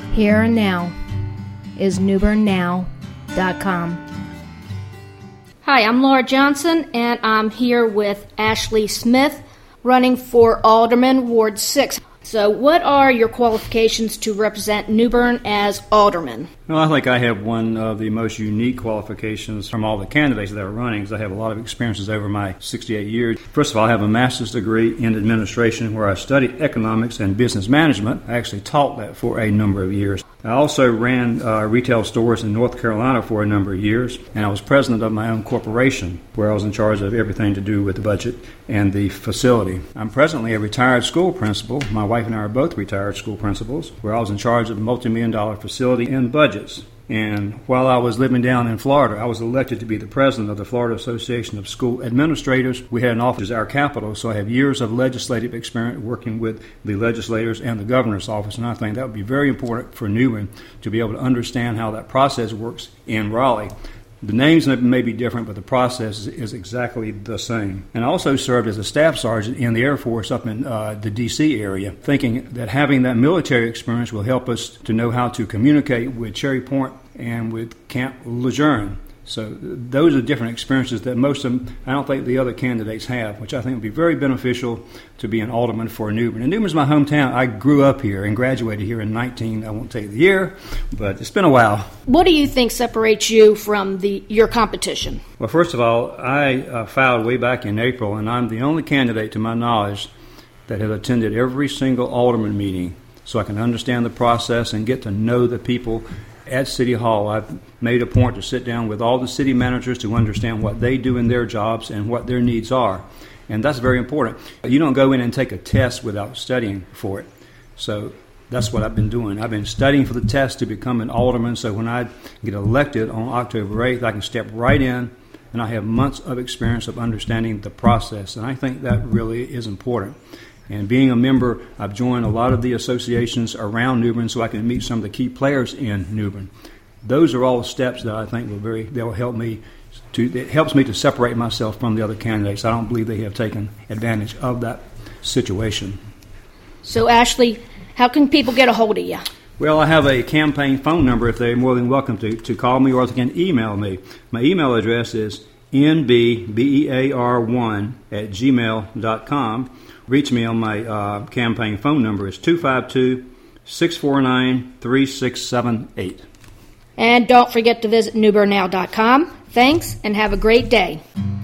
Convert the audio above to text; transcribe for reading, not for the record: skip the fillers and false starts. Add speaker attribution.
Speaker 1: here and now is newbernnow.com.
Speaker 2: Hi, I'm Laura Johnson, and I'm here with Ashley Smith, running for Alderman, Ward 6. So what are your qualifications to represent New Bern as alderman?
Speaker 3: Well, I think I have one of the most unique qualifications from all the candidates that are running, because I have a lot of experiences over my 68 years. First of all, I have a master's degree in administration where I studied economics and business management. I actually taught that for a number of years. I also ran retail stores in North Carolina for a number of years, and I was president of my own corporation where I was in charge of everything to do with the budget and the facility. I'm presently a retired school principal. My wife and I are both retired school principals, where I was in charge of a multi-million-dollar facility and budgets. And while I was living down in Florida, I was elected to be the president of the Florida Association of School Administrators. We had an office at our capital, so I have years of legislative experience working with the legislators and the governor's office, and I think that would be very important for New Bern to be able to understand how that process works in Raleigh. The names may be different, but the process is exactly the same. And I also served as a staff sergeant in the Air Force up in the D.C. area, thinking that having that military experience will help us to know how to communicate with Cherry Point and with Camp Lejeune. So those are different experiences that most of them, I don't think the other candidates have, which I think would be very beneficial to be an alderman for New Bern. And New Bern's my hometown. I grew up here and graduated here in I won't tell you the year, but it's been a while.
Speaker 2: What do you think separates you from your competition?
Speaker 3: Well, first of all, I filed way back in April, and I'm the only candidate, to my knowledge, that has attended every single alderman meeting, so I can understand the process and get to know the people at City Hall. I've made a point to sit down with all the city managers to understand what they do in their jobs and what their needs are. And that's very important. You don't go in and take a test without studying for it. So that's what I've been doing. I've been studying for the test to become an alderman, so when I get elected on October 8th, I can step right in, and I have months of experience of understanding the process. And I think that really is important. And being a member, I've joined a lot of the associations around New Bern so I can meet some of the key players in New Bern. Those are all steps that I think they'll help me it helps me to separate myself from the other candidates. I don't believe they have taken advantage of that situation.
Speaker 2: So, Ashley, how can people get a hold of you?
Speaker 3: Well, I have a campaign phone number if they're more than welcome to call me, or they can email me. My email address is nbbear1@gmail.com. Reach me on my campaign phone number is 252-649-3678.
Speaker 2: And don't forget to visit newbernnow.com. Thanks, and have a great day.